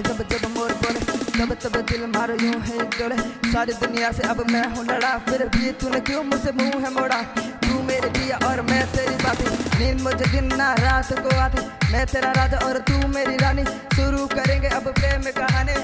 जब जब मोर बोले तब तब दिल मारो यूं है डोले। सारी दुनिया से अब मैं हूँ लड़ा, फिर भी तूने क्यों मुझसे मुंह है मोड़ा। तू मेरे दिया और मैं तेरी बाती, नींद मुझे दिन ना रात को आती। मैं तेरा राजा और तू मेरी रानी, शुरू करेंगे अब प्रेम कहानी।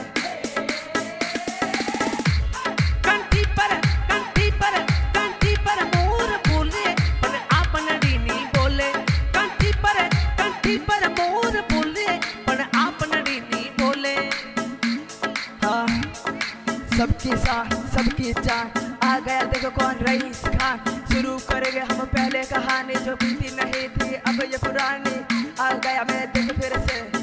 सबकी सान सबकी जान आ गया देखो कौन रईस खान। शुरू करेंगे हम पहले कहानी जो बीती नहीं थी अब ये पुरानी। आ गया मैं देखो फिर से।